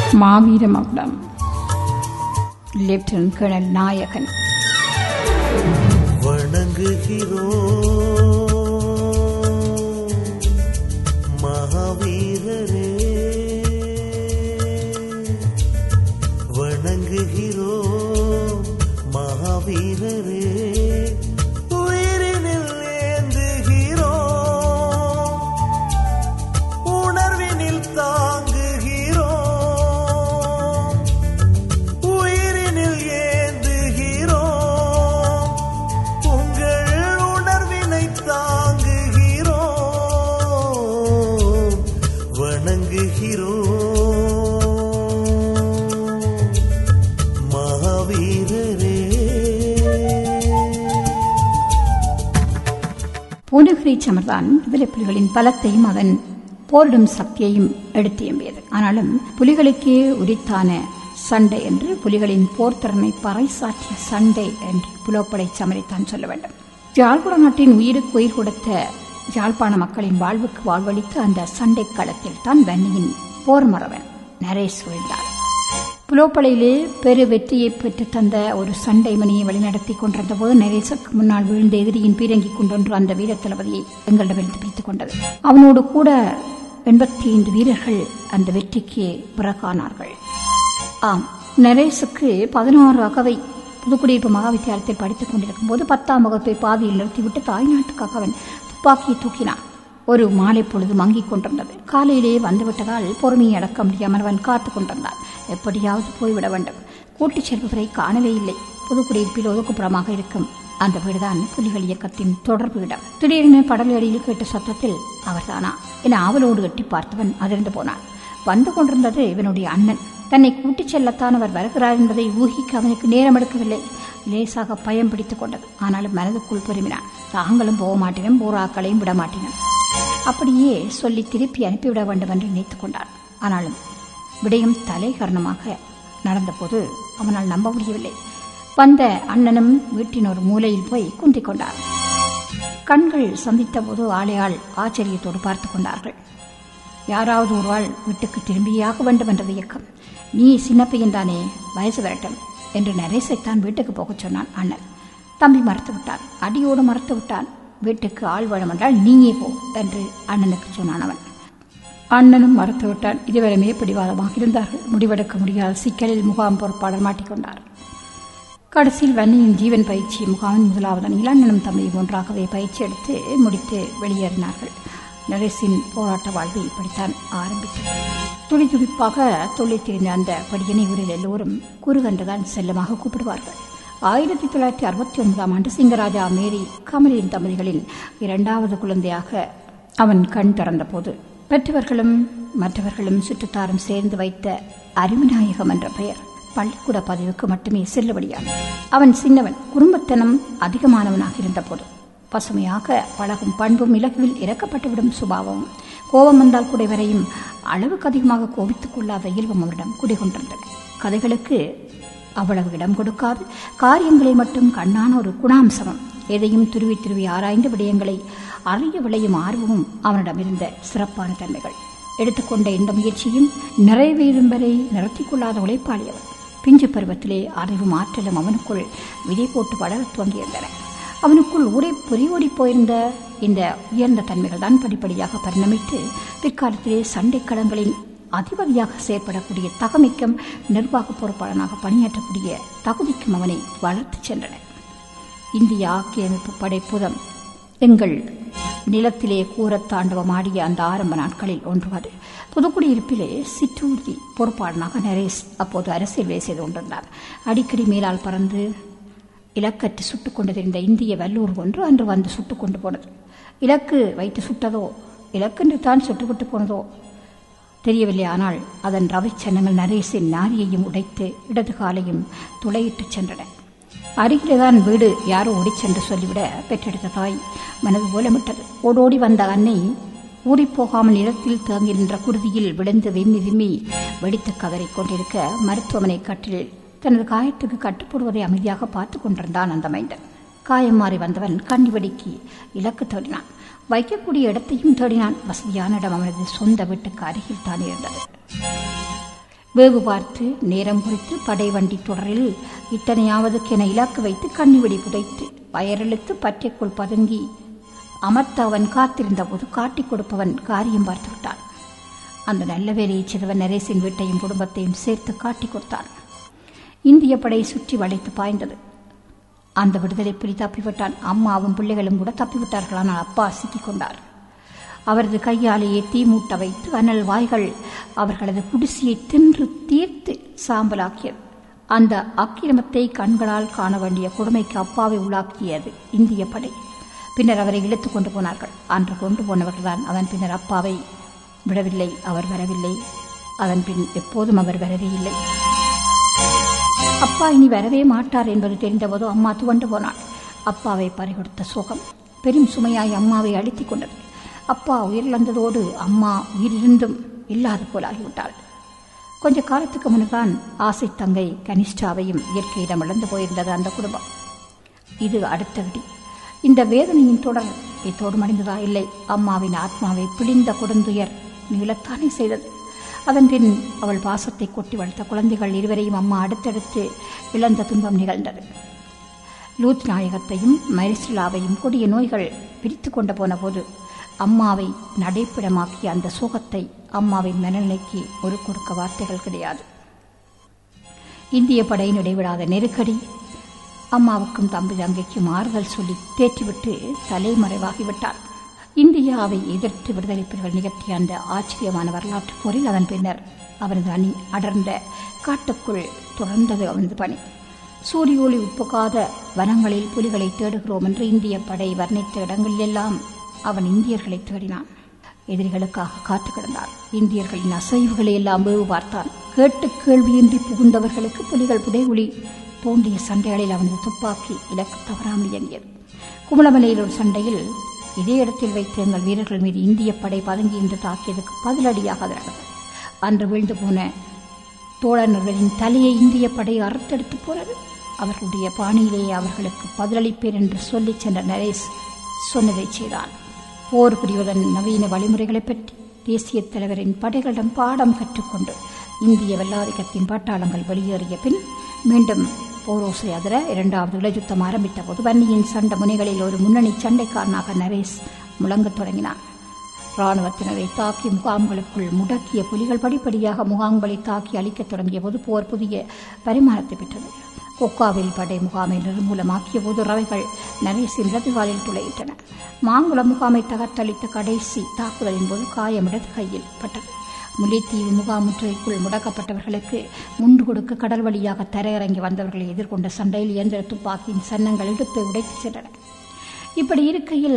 மாவீர மகுடம் lieutenant colonel நாயகன் வணங்குகிறோம் மகாவீரரே, வணங்குகிறோம் மகாவீரரே, உயிரினில் ஏந்துகிறோம், உணர்வினில் தாங்குகிறோம், உயிரினில் ஏந்துகிறோம், உங்கள் உணர்வினை தாங்குகிறோம், வணங்குகிறோம் மகாவீரரே. பூனகிரி சமர்தான் விடுதலை புலிகளின் பலத்தையும் அதன் போரிடும் சக்தியையும் எடுத்து எம்பியது. ஆனாலும் புலிகளுக்கே உரித்தான சண்டை என்று, புலிகளின் போர்த்திறனை பறைசாற்றிய சண்டை என்று புலோப்படை சமரைத்தான் சொல்ல வேண்டும். யாழ்குட நாட்டின் உயிருக்கு உயிர் கொடுத்த யாழ்ப்பாண மக்களின் வாழ்வுக்கு வாழ்வளித்த அந்த சண்டை களத்தில் தான் வன்னியின் போர் மறவன் நரேஷ் வீழ்ந்தார். புலோப்படையிலே பெரு வெற்றியை பெற்று தந்த ஒரு சண்டை மணியை வழிநடத்தி கொண்டிருந்த போது நரேசுக்கு முன்னால் வீழ்ந்த எதிரியின் பீரங்கி கொண்டொன்று அந்த வீர தளபதியை எங்களிடமிருந்து பிரித்துக் கொண்டது. அவனோடு கூட 85 வீரர்கள் அந்த வெற்றிக்கு பிறகானார்கள். ஆம், நரேசுக்கு 16 அகவை புதுக்குடியிருப்பு மகாவித்தியாலயத்தில் படித்துக் கொண்டிருக்கும் போது 10ஆம் வகுப்பை பாதியில் நிறுத்திவிட்டு தாய்நாட்டுக்காக அவன் துப்பாக்கியை தூக்கினான். ஒரு மாலை பொழுது மங்கிக் கொண்டிருந்தது. காலையிலே வந்துவிட்டதால் பொறுமையை அடக்க முடியாமல் அவன் காத்துக் கொண்டிருந்தான். எப்படியாவது போய்விட வேண்டும். கூட்டிச் செல்பவரை காணவே இல்லை. புதுக்குடியிருப்பில் ஒதுக்குப்புறமாக இருக்கும் அந்த வீடுதான் புலிகள் இயக்கத்தின் தொடர்பு இடம். திடீரென படல் அடியில் கேட்ட சத்தத்தில் அவர்தானா என ஆவலோடு எட்டி பார்த்தவன் அதிர்ந்து போனான். வந்து கொண்டிருந்தது இவனுடைய அண்ணன். தன்னை கூட்டிச் செல்லத்தான் அவர் வருகிறார் என்பதை ஊகிக்க அவனுக்கு நேரம் எடுக்கவில்லை. லேசாக பயம் பிடித்துக் கொண்டது. ஆனாலும் மனதுக்குள் பொறுமினான். தாங்களும் போக மாட்டினும் போராக்களையும் விட மாட்டினும். அப்படியே சொல்லி திருப்பி அனுப்பிவிட வேண்டும் என்று நினைத்துக் கொண்டான். ஆனாலும் விடயம் தலைகரணமாக நடந்தபோது அவனால் நம்ப முடியவில்லை. வந்த அண்ணனும் வீட்டின் ஒரு மூலையில் போய் குந்திக் கொண்டார். கண்கள் சந்தித்த போது ஆளையாள் ஆச்சரியத்தோடு பார்த்து கொண்டார்கள். யாராவது ஒரு ஆள் வீட்டுக்கு திரும்பியாக வேண்டும் என்றது இயக்கம். நீ சின்ன பையன்தானே, வயசு வரட்டும் என்று நரேசைத்தான் வீட்டுக்கு போகச் சொன்னான் அண்ணன். தம்பி மறுத்து விட்டான். அடியோடு மறுத்து விட்டான். வீட்டுக்கு ஆள் வேணும் என்றால் நீயே போ என்று அண்ணனுக்கு சொன்னான் அவன். அண்ணனும் மறுத்துவிட்டான். இதுவரைமே பிடிவாதமாக இருந்தார்கள். முடிவெடுக்க முடியாத சிக்கலில் முகாம் பொறுப்பாளர் மாட்டிக்கொண்டார். கடைசியில் வன்னியின் ஜீவன் பயிற்சி முகாமின் முதலாவது அணியில் அண்ணனும் தம்பியும் ஒன்றாகவே பயிற்சி எடுத்து முடித்து வெளியேறினார்கள். நரேஷின் போராட்ட வாழ்வு இப்படித்தான் ஆரம்பித்தது. துடிதுடிப்பாக தொழில் தெரிந்த அந்த படியனை ஊரில் எல்லோரும் குறுகன்றுதான் செல்லமாக கூப்பிடுவார்கள். 1969ஆம் ஆண்டு சிங்கராஜா மேரி கமலின் தம்பதிகளின் 2வது குழந்தையாக அவன் கண் திறந்த போது பெற்றவர்களும் மற்றவர்களும் சுற்றுத்தாரும் சேர்ந்து வைத்த அருமநாயகம் என்ற பெயர் பள்ளிக்கூட பதிவுக்கு மட்டுமே செல்லுபடியானது. அவன் சின்னவன், குடும்பத்தனம் அதிகமானவனாக இருந்த போது பசுமையாக பழகும் பண்பும் இலகுவில் இறக்கப்பட்டுவிடும் சுபாவமும், கோபம் வந்தால் கூட வரையும் அளவுக்கு அதிகமாக கோபித்துக் கொள்ளாத இயல்பும் அவரிடம் குடிகொண்டிருந்தன. கதைகளுக்கு அவ்வளவு இடம் கொடுக்காது காரியங்களில் மட்டும் கண்ணான ஒரு குணாம்சமும், எதையும் துருவி துருவி ஆராய்ந்த விடயங்களை அறிய விளையும் ஆர்வமும் அவனிடம் இருந்த சிறப்பான தன்மைகள். எடுத்துக்கொண்ட இந்த முயற்சியும் நிறைவேறும் வரை நிறுத்திக் கொள்ளாத உழைப்பாளி அவன். பிஞ்சு பருவத்திலே அறிவும் ஆற்றலும் அவனுக்குள் விதை போட்டு வளர துவங்கியிருந்தன. அவனுக்குள் ஊரை பொறியோடி போயிருந்த இந்த உயர்ந்த தன்மைகள் தான் படிப்படியாக பரிணமித்து பிற்காலத்திலே சண்டைக்களங்களின் அதிபதியாக செயற்படக்கூடிய தகமைக்கும் நிர்வாக பொறுப்பாளனாக பணியாற்றக்கூடிய தகுதிக்கும் அவனை வளர்த்து சென்றன. இந்திய ஆக்கிரமிப்பு படைப்புதம் எங்கள் நிலத்திலே கூறத் தாண்டவமாடிய அந்த ஆரம்ப நாட்களில் ஒன்றுவது. புதுக்குடியிருப்பிலே சிற்றூர்தி பொறுப்பாளனாக நரேஷ் அப்போது அரசியல் வேலை செய்து கொண்டிருந்தார். அடிக்கடி மேலால் பறந்து இலக்கற்று சுட்டுக் கொண்டு தெரிந்த இந்திய வல்லூர் ஒன்று அன்று வந்து சுட்டுக் கொண்டு போனது. இலக்கு வைத்து சுட்டதோ இலக்கென்று தான் சுட்டுவிட்டு போனதோ தெரியவில்லை. ஆனால் அதன் ரவிச்சன்னங்கள் நரேஷின் நாரியையும் உடைத்து இடது காலையும் துளையிட்டு சென்றன. அருகிலேதான் வீடு, யாரோ ஓடிச் சென்று சொல்லிவிட பெற்றெடுத்த தாய் மனது ஓலமிட்டது. ஓடோடி வந்த அன்னை ஊறிப்போகாமல் நிலத்தில் தேங்கி நின்ற குருதியில் விழுந்து விம்மி விம்மி வெடித்து கதறிக் கொண்டிருக்க மருத்துவமனை கட்டில் தனது காயத்துக்கு கட்டுப்படுவதை அமைதியாக பார்த்துக் கொண்டிருந்தான் அந்த மைந்தன். காயம் மாறி வந்தவன் கண்ணி வெடிக்கி இலக்கு தேடினான். வைக்கக்கூடிய இடத்தையும் தேடினான். வசதியான இடம் அவனது சொந்த வீட்டுக்கு அருகில் தான் இருந்தது. வேவு பார்த்து நேரம் குறித்து படை வண்டி தொடரில் இத்தனையாவதுக்கென இலக்கு வைத்து கண்ணிவெடி புதைத்து வயரெழுத்து பற்றைக்குள் பதுங்கி அமர்த்த அவன் காத்திருந்த போது காட்டிக் கொடுப்பவன் காரியம் பார்த்து விட்டான். அந்த நல்ல வேலையை செய்தவன் நரேசின் வீட்டையும் குடும்பத்தையும் சேர்த்து காட்டிக் கொடுத்தான். இந்திய படை சுற்றி வளைத்து பாய்ந்தது. அந்த விடுதலை புலி தப்பிவிட்டான். அம்மாவும் பிள்ளைகளும் கூட தப்பிவிட்டார்கள். ஆனால் அப்பா சிக்கிக் கொண்டார். அவரது கையாலேயே தீ மூட்ட வைத்து அனல் வாய்கள் அவர்களது குடிசையை தின்று தீர்த்து சாம்பலாக்கியது. அந்த அக்கிரமத்தை கண்களால் காண வேண்டிய கொடுமைக்கு அப்பாவை உள்ளாக்கியது இந்திய படை. பின்னர் அவரை இழுத்துக் கொண்டு போனார்கள். அன்று கொண்டு போனவர்கள்தான். அதன் பின்னர் அப்பாவை விடவில்லை. அவர் வரவில்லை. அதன் பின் எப்போதும் அவர் வரவே இல்லை. அப்பா இனி வரவே மாட்டார் என்பது தெரிந்தபோது அம்மா துவண்டு போனாள். அப்பாவை பறிகொடுத்த சோகம் பெரும் சுமையாய் அம்மாவை அழுத்திக் கொண்டது. அப்பா உயிரிழந்ததோடு அம்மா உயிரிழந்தும் இல்லாது போலாகிவிட்டாள். கொஞ்ச காலத்துக்கு முன்னுதான் ஆசை தங்கை கனிஷ்டாவையும் இயற்கையிடம் இழந்து போயிருந்தது அந்த குடும்பம். இது அடுத்த விடி. இந்த வேதனையின் தொடர் இத்தோடு மடிந்ததா? இல்லை. அம்மாவின் ஆத்மாவை பிழிந்த கொடுந்துயர் நீளத்தானே செய்தது. அதன்பின் அவள் பாசத்தை கொட்டி வளர்த்த குழந்தைகள் இருவரையும் அம்மா அடுத்தடுத்து இழந்த துன்பம் நிகழ்ந்தது. லூத் நாயகத்தையும் மரிசிலாவையும் கொடிய நோய்கள் பிரித்து கொண்டு போன போது அம்மாவை நடைப்பிடமாக்கிய அந்த சோகத்தை அம்மாவின் மனநிலைக்கு ஒரு கொடுக்க வார்த்தைகள் கிடையாது. இந்திய படையின் இடைவிடாத நெருக்கடி அம்மாவுக்கும் தம்பி தங்கைக்கும் ஆறுதல் சொல்லி தேற்றிவிட்டு தலைமறைவாகிவிட்டார். இந்தியாவை எதிர்த்து விடுதலை புலிகள் நிகழ்த்திய அந்த ஆச்சரியமான வரலாற்று போரில் அதன் பின்னர் அவரது அணி அடர்ந்த காட்டுக்குள் தொடர்ந்தது அவனது பணி. சூரிய ஒளி உட்புகாத வனங்களில் புலிகளை தேடுகிறோம் என்று இந்திய படை வர்ணித்த இடங்களிலெல்லாம் அவன் இந்தியர்களை தேடினான். எதிரிகளுக்காக காத்து கிடந்தான். இந்தியர்களின் அசைவுகளை எல்லாம் வேவு பார்த்தான். கேட்டு கேள்வியின்றி புகுந்தவர்களுக்கு புலிகள் புதைகுழி தோண்டிய சண்டைகளில் அவனது துப்பாக்கி இலக்கு தவறாமல் இயங்கியது. குமளமலையில் ஒரு சண்டையில் இதே இடத்தில் வைத்து எங்கள் வீரர்கள் மீது இந்திய படை பதுங்கி என்று தாக்கியதுக்கு பதிலடியாக அது நடந்தது. அன்று வீழ்ந்து போன தோழர்களின் தலையை இந்திய படை அறுத்தெடுத்து போனது. அவர்களுடைய பாணியிலேயே அவர்களுக்கு பதிலளிப்பேன் என்று சொல்லிச் சென்ற நரேஷ் சொன்னதை செய்தான். போர் புரிவதன் நவீன வழிமுறைகளை பற்றி தேசிய தலைவரின் படைகளிடம் பாடம் கற்றுக்கொண்டு இந்திய வெள்ளாதிக்கத்தின் பட்டாளங்கள் வெளியேறிய பின் மீண்டும் போரோசை அதிர இரண்டாவது இளயுத்தம் ஆரம்பித்த போது வன்னியின் சண்ட முனைகளில் ஒரு முன்னணி சண்டைக்காரனாக நரேஷ் முழங்கத் தொடங்கினான். இராணுவத்தினரை தாக்கி முகாம்களுக்குள் முடக்கிய புலிகள் படிப்படியாக முகாம்களை தாக்கி அழிக்கத் தொடங்கிய போது போர் புதிய பரிமாணத்தை பெற்றது. கொக்காவில் படை முகாமை நிர்மூலமாக்கிய போது ரவைகள் நரேஷின் இடதுகாலில் துளையிட்டன. மாங்குளம் முகாமை தகர்த்தளித்த கடைசி தாக்குதலின் போது காயம் இடது கையில் பட்டது. முல்லைத்தீவு முகாமுற்றைக்குள் முடக்கப்பட்டவர்களுக்கு முண்டு கொடுக்க கடல் வழியாக தரையிறங்கி வந்தவர்களை எதிர்கொண்ட சண்டையில் இயந்திர துப்பாக்கியின் சன்னங்கள் இடுப்பை உடைத்து சென்றன. இப்படி இருக்கையில்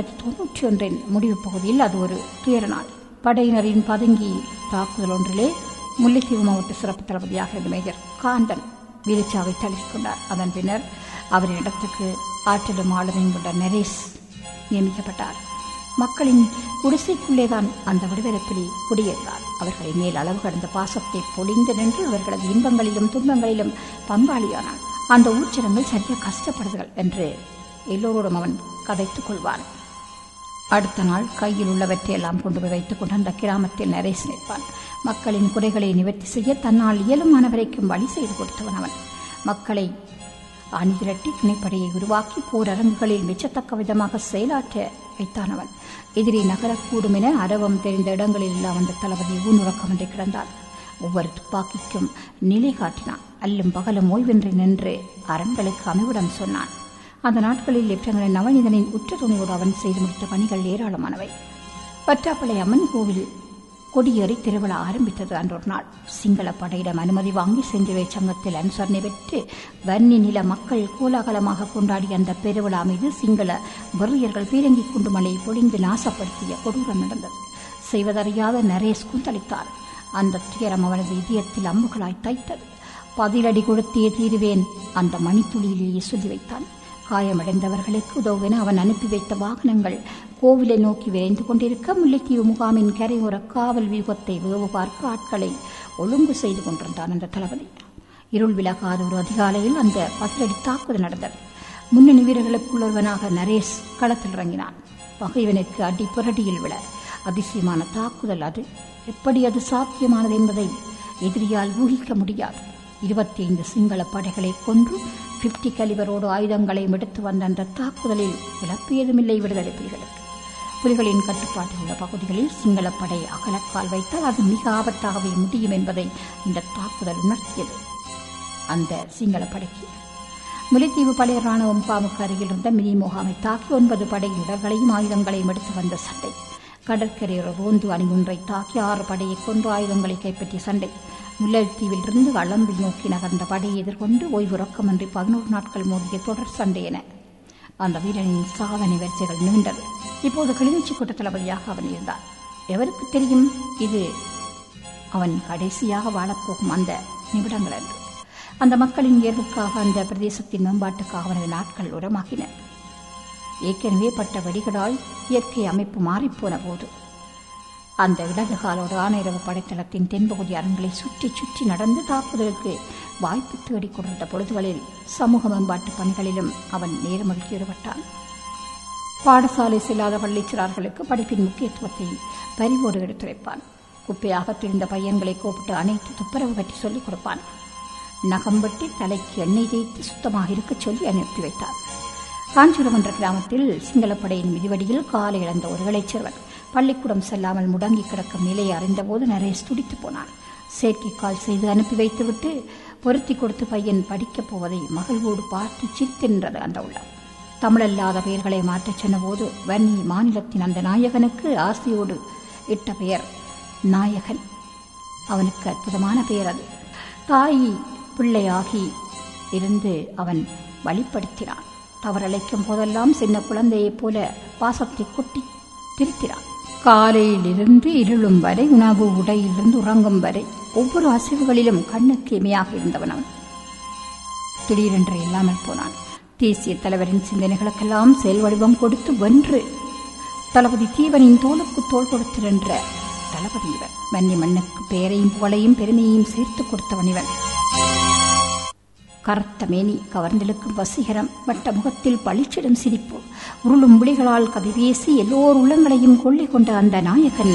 1991 முடிவு பகுதியில் அது ஒரு துயர நாள். படையினரின் பதுங்கி தாக்குதல் ஒன்றிலே முல்லைத்தீவு மாவட்ட சிறப்பு தளபதியாக இருந்த மேஜர் காண்டன் வீரச்சாவை தழுவிக் கொண்டார். அதன் பின்னர் அவரின் இடத்துக்கு ஆற்றலும் ஆளுமையும் கொண்ட நரேஷ் நியமிக்கப்பட்டார். மக்களின் குடிசைக்குள்ளேதான் அந்த விடுதலை புலி குடியேறினார். அவர்களின் மேல் அளவு கடந்த பாசத்தை பொழிந்து நின்று அவர்களது இன்பங்களிலும் துன்பங்களிலும் பங்காளியானான். அந்த ஊச்சரங்கள் சரியாக கஷ்டப்படுதுகள் என்று எல்லோரோடும் அவன் கதைத்துக் கொள்வான். அடுத்த நாள் கையில் உள்ளவற்றையெல்லாம் கொண்டு போய் வைத்துக் கொண்டு அந்த கிராமத்தில் நரேஷ் நிற்பான். மக்களின் குறைகளை நிவர்த்தி செய்ய தன்னால் இயலுமான வரைக்கும் வழி செய்து கொடுத்தவன் அவன். மக்களை அணிதிரட்டி துணைப்படையை உருவாக்கி போர் அரங்குகளில் மெச்சத்தக்க விதமாக செயலாற்ற வைத்தானவன். எதிரி நகரக்கூடும் என அரவம் தெரிந்த இடங்களில் எல்லாம் அந்த தளபதி ஊனுறக்கமின்றி கிடந்தான். ஒவ்வொரு துப்பாக்கிக்கும் நிலை காட்டினான். அல்லும் பகலும் ஓய்வின்றி நின்று அரண்களுக்கு அமைவிடம் சொன்னான். அந்த நாட்களில் லெப்டினன்ட் நவநீதனின் உற்ற துணையோடு அவன் செய்து முடித்த பணிகள் ஏராளமானவை. வற்றாப்பளை அம்மன் கோவில் கொடியேறி திருவிழா ஆரம்பித்தது. அன்றொரு நாள் சிங்கள படையிடம் அனுமதி வாங்கி செஞ்சிலுவை சங்கத்தில் அனுசரணை பெற்று வன்னி நில மக்கள் கோலாகலமாக கொண்டாடிய அந்த பெருவிழா மீது சிங்கள வெறியர்கள் பீரங்கி குண்டு மலையை பொழிந்து நாசப்படுத்திய கொடூரம் நடந்தது. செய்வதறியாத நரேஷ் குந்தளித்தார். அந்த துயரம் அவனது இதயத்தில் அம்புகளாய் தைத்தது. பதிலடி கொடுத்தே தீருவேன் அந்த மணித்துளியிலேயே சொல்லி வைத்தான். காயமடைந்தவர்களுக்கு உதவுவென அவன் அனுப்பி வைத்த வாகனங்கள் கோவிலை நோக்கி விரைந்து கொண்டிருக்க முல்லைத்தீவு முகாமின் கரையோர காவல் வியூகத்தை வேவு பார்க்க ஆட்களை ஒழுங்கு செய்து கொண்டிருந்தான் அந்த தளபதி. இருள் விலகாத ஒரு அதிகாலையில் அந்த பதிலடி தாக்குதல் நடந்தது. முன்னணி வீரர்களுக்குள் ஒருவனாக நரேஷ் களத்தில் இறங்கினான். பகைவனுக்கு அடி புரடியில் விழ அதிசயமான தாக்குதல் அது. எப்படி அது சாத்தியமானது என்பதை எதிரியால் ஊகிக்க முடியாது. 25 சிங்கள படைகளை கொன்று 50 கலிபரோடு ஆயுதங்களையும் எடுத்து வந்த அந்த தாக்குதலில் இழப்பு ஏதுமில்லை விடுதலை புலிகளுக்கு. புலிகளின் கட்டுப்பாட்டில் உள்ள பகுதிகளில் சிங்களப்படை அகலக்கால் வைத்தால் அது மிக ஆபத்தாகவே முடியும் என்பதை இந்த தாக்குதல் உணர்த்தியது. அந்த சிங்களப்படைக்கு முல்லைத்தீவு பழைய ராணுவ முகாமுக்கு அருகில் இருந்த மினி முகாமை தாக்கி 9 படை உடல்களையும் ஆயுதங்களையும் எடுத்து வந்த சண்டை. கடற்கரையோர ரோந்து அணி ஒன்றை தாக்கி 6 படையை கொன்று ஆயுதங்களை கைப்பற்றிய சண்டை. முல்லைத்தீவில் இருந்து அளம்பில் நோக்கி நகர்ந்த படையை எதிர்கொண்டு ஓய்வு ரொக்கமின்றி 11 நாட்கள் மோதிய தொடர் சண்டை என அந்த வீரனின் சாதனை வரிசைகள் நீண்டது. இப்போது கிளிநொச்சி கூட்ட தளபதியாக அவன் இருந்தான். எவருக்கு தெரியும் இது அவன் கடைசியாக வாழப்போகும் அந்த நிமிடங்கள் என்று. அந்த மக்களின் உயர்வுக்காக, அந்த பிரதேசத்தின் மேம்பாட்டுக்காக அவனது நாட்கள் உரமாகின. ஏற்கனவே பட்ட வெடிகளால் இயற்கை அமைப்பு மாறிப்போன போது அந்த இடதுகாலோடு ஆணையரவு படைத்தளத்தின் தென்பகுதி அரண்களை சுற்றி சுற்றி நடந்து தாக்குதலுக்கு வாய்ப்பு தேடிக் கொண்டிருந்த பொழுதுகளில் சமூக மேம்பாட்டு பணிகளிலும் அவன் நேர்மகிழ்ச்சி ஈடுபட்டான். பாடசாலை செல்லாத பள்ளிச்சிறார்களுக்கு படிப்பின் முக்கியத்துவத்தை பரிவோடு எடுத்துரைப்பான். குப்பையாக திரிந்த பையன்களை கூப்பிட்டு அனைத்து துப்புரவு பற்றி சொல்லிக் கொடுப்பான். நகம்பட்டி தலைக்கு எண்ணெய் தேய்த்து சுத்தமாக இருக்கச் சொல்லி அனுப்பி வைத்தார். காஞ்சிபுரம் என்ற கிராமத்தில் சிங்களப்படையின் மிதிவடியில் காலை இழந்த ஒரு இளைஞர் பள்ளிக்கூடம் செல்லாமல் முடங்கி கிடக்கும் நிலையை அறிந்தபோது நரேஷ் துடித்து போனான். செயற்கைக்கால் செய்து அனுப்பி வைத்துவிட்டு பொருத்தி கொடுத்து பையன் படிக்கப் போவதை மகிழ்வோடு பார்த்து சிரித்தின்றது அந்த உள்ளம். தமிழல்லாத பெயர்களை மாற்றச் சொன்னபோது வன்னி மாநிலத்தின் அந்த நாயகனுக்கு ஆசையோடு இட்ட பெயர் நாயகன். அவனுக்கு அற்புதமான பெயர் அது. தாய் பிள்ளையாகி இருந்து அவன் வழிப்படுத்தினான். தவறழைக்கும் போதெல்லாம் சின்ன குழந்தையைப் போல பாசத்தை கொட்டி திருத்தினான். காலையிலிருந்து இருளும் வரை, உணவு உடையிலிருந்து உறங்கும் வரை ஒவ்வொரு அசைவுகளிலும் கண்ணுக்கு இமையாக இருந்தவன் அவன். திடீரென்று இல்லாமல் போனான். தேசிய தலைவரின் சிந்தனைகளுக்கெல்லாம் செயல் வடிவம் கொடுத்து வென்று தளபதி தீவனின் தோளுக்கு தோள் கொடுத்திருந்த தளபதி இவன். வன்னி மண்ணுக்கு பெயரையும் புகழையும் பெருமையையும் சேர்த்து கொடுத்தவன் இவன். கருத்த மேனி, கவர்ந்தெழுக்கும் வசீகரம், வட்ட முகத்தில் பளிச்சிடும் சிரிப்பு, உருளும் விழிகளால் கவி பேசி எல்லோர் உள்ளங்களையும் கொள்ளை கொண்ட அந்த நாயகன்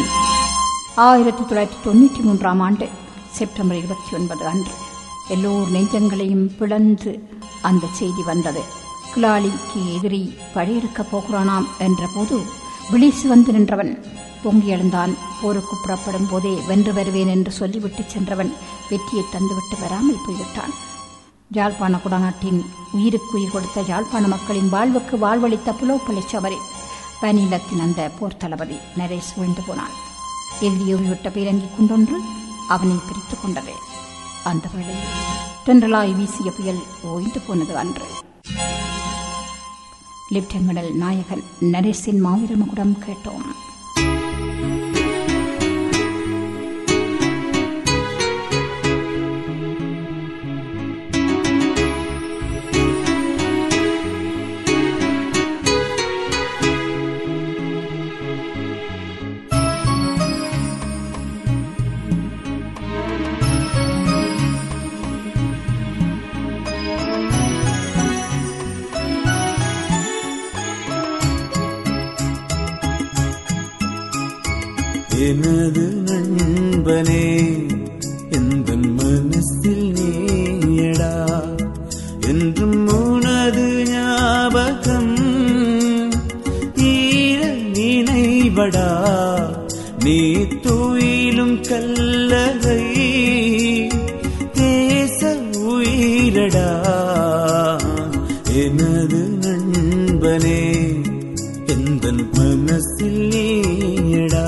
1993 ஆண்டு செப்டம்பர் 29 அன்று எல்லோர் நெஞ்சங்களையும் பிளந்து அந்த செய்தி வந்தது. கிளாலிக்கு எதிரி படையெடுக்கப் போகிறானாம் என்ற போது விழிசு வந்து நின்றவன் பொங்கி எழுந்தான். போருக்கு புறப்படும் போதே வென்று வருவேன் என்று சொல்லிவிட்டு சென்றவன் வெற்றியை தந்துவிட்டு வராமல் போய்விட்டான். யாழ்ப்பாண குடாநாட்டின் உயிருக்கு உயிர் கொடுத்த யாழ்ப்பாண மக்களின் வாழ்வுக்கு வாழ்வளித்த புலோப்பள்ளி சவரி பனிலத்தின் அந்த போர் தளபதி நரேஷ் விழுந்து போனான். எதிரியோவிவிட்ட பீரங்கி குண்டொன்று அவனை பிரித்துக் கொண்டது. அந்த வேளையில் தென்றலாய் வீசிய புயல் ஓய்ந்து போனது அன்று. லெப்டினன்ட் நாயகன் நரேஷின் மாவீர மகுடம் கேட்டோம். எனது நண்பனே, எந்த மனசில் நீயடா, என்றும் உனது ஞாபகம் ஈர நினைவடா, நீ துயிலும் கல்லறை தேச உயிரடா. எனது நண்பனே, எந்த மனசில் நீயடா.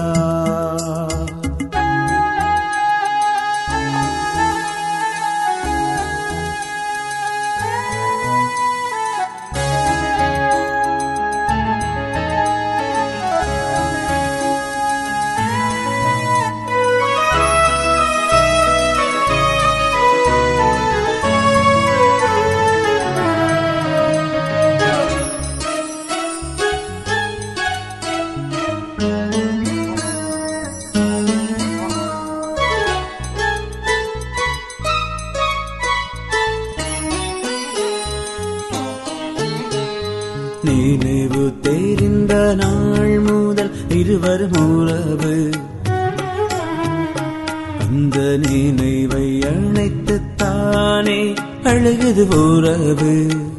நினைவு தெரிந்த நாள் முதல் இருவரும் உறவு, அந்த நினைவை அணைத்துத்தானே அழுகுது உறவு.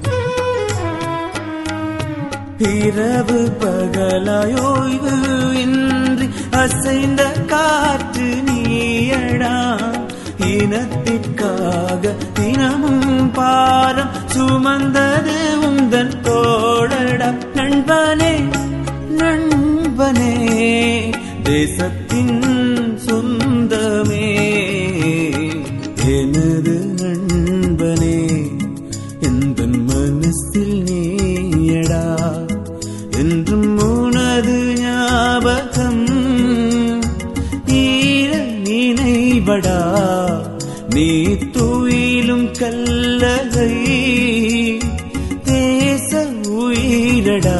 இரவு பகலாயோய்வு இன்றி அசைந்த காற்று நீயடா. இனத்திற்காக தினமும் பாரம் சுமந்தது உந்தன் தோழடா. நண்பனே நண்பனே தேசத்தின் சொந்தமே, எனது நண்பனே எந்தன் மனசில் நீயடா. என்றும் உனது ஞாபகம் ஈர நினைவடா. நீ துயிலும் கல்லகை தேச உயிரடா.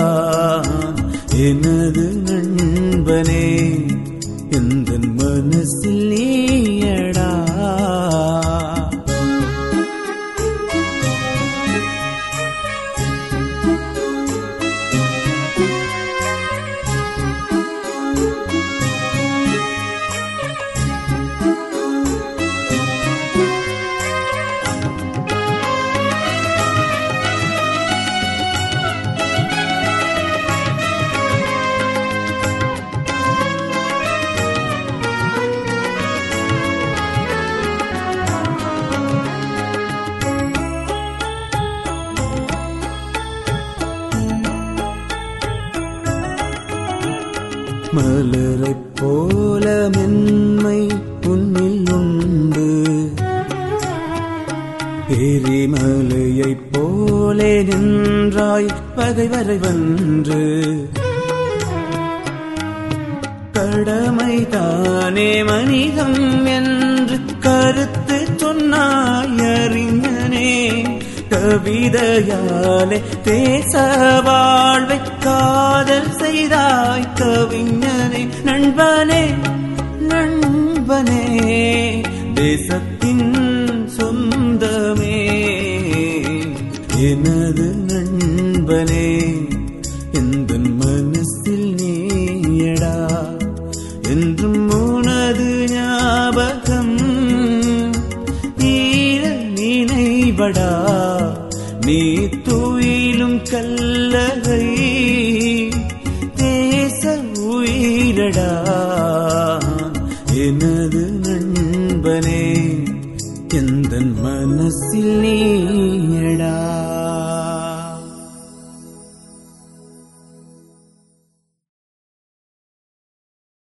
எனது நண்பனே எந்தன் மனசில் நீயடா. மலரைப் போல மென்மை உன்னில் உண்டு, எரிமலையைப் போலே நின்றாய் பகைவரை வென்று. கடமைதானே மனிதம் என்று கருத்து சொன்னாய் அறிஞனே. கவிதையாலே தேச வாழ்வை காதல் செய்தாய் கவிஞனே. நண்பனே நண்பனே தேசத்தின் சொந்தமே, எனது நண்பனே எந்தன் மனசில் நீயடா. என்றும் உனது ஞாபகம் ஈர நினைவடா. நீ துயிலும் கல்லகை தேச உயிரடா. எனது நண்பனே எந்தன் மனசில் நீயடா.